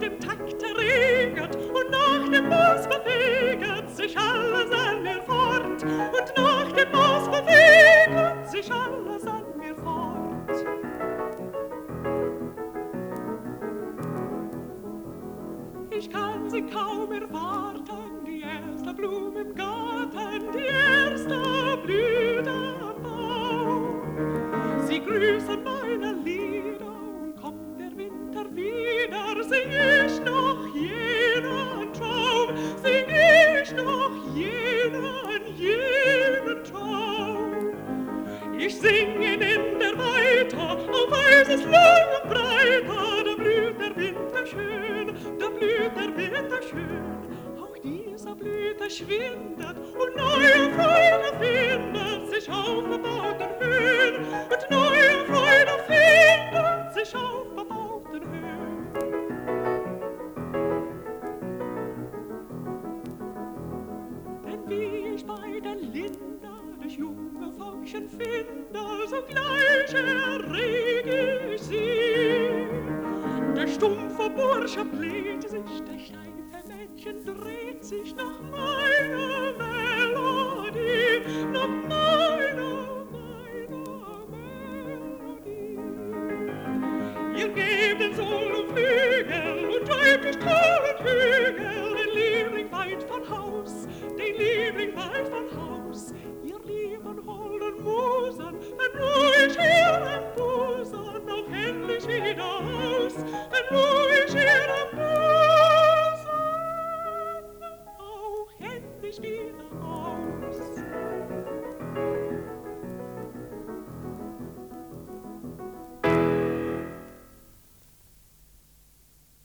dem Takt erregert und nach dem Maß bewegert sich alles an mir fort. Und nach dem Maß bewegert sich alles an mir fort. Ich kann sie kaum erwarten, die erste Blume im Garten, die erste Blüte am Baum. Sie grüßen meine Lieder und kommt der Winter wieder, sing ich noch jenen Traum, sing ich noch jenen Traum. Ich sing ihn in der Weite, auf weißes Lang und breiter, da blüht der Winter schön, da blüht der Winter schön. Auch dieser Blüte schwindet und neue Freude findet sich auf bebauten Höhen, und neue Freude findet sich auf bebauten Höhen. Denn wie ich bei der Linde das junge Völkchen finde, sogleich erreg ich sie. Der stumpfe Bursche bläht sich, der steife Mädchen dreht sich nach meiner Melodie, nach meiner Melodie. Ihr gebt den Sohn Flügel und treibt durch Tal und Hügel, den Liebling weit von Haus, den Liebling weit von Haus. Ihr lieben holden Musen, wenn ruhig ihren Busen auch endlich wieder aus, wenn ruhig ihren Busen auch endlich wieder aus.